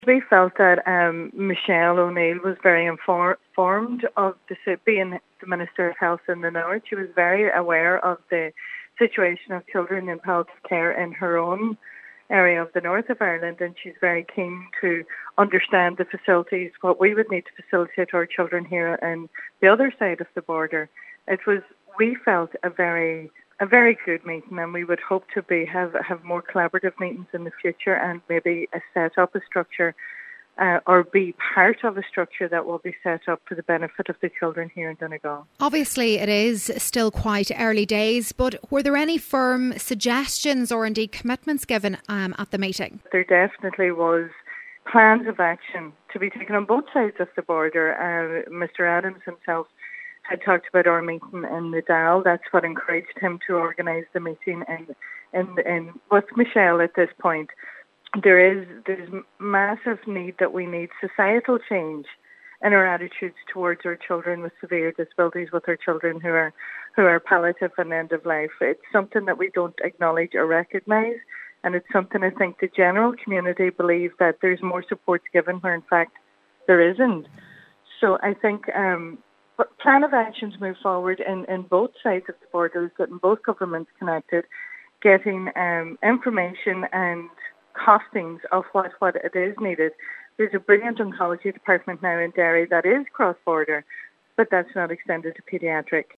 We felt that Michelle O'Neill was very informed of being the Minister of Health in the North. She was very aware of the situation of children in palliative care in her own area of the north of Ireland, and she's very keen to understand the facilities, what we would need to facilitate our children here on the other side of the border. It was, we felt, a very good meeting, and we would hope to have more collaborative meetings in the future, and maybe set up a structure or be part of a structure that will be set up for the benefit of the children here in Donegal. Obviously, it is still quite early days, but were there any firm suggestions or indeed commitments given at the meeting? There definitely was plans of action to be taken on both sides of the border. Mr. Adams himself had talked about our meeting in the Dáil. That's what encouraged him to organise the meeting and with Michelle at this point. There's massive need that we need societal change in our attitudes towards our children with severe disabilities, with our children who are palliative and end of life. It's something that we don't acknowledge or recognise, and it's something I think the general community believe that there's more support given where in fact there isn't. So I think plan of actions move forward in both sides of the border, getting both governments connected, getting information and costings of what it is needed. There's a brilliant oncology department now in Derry that is cross-border, but that's not extended to paediatric.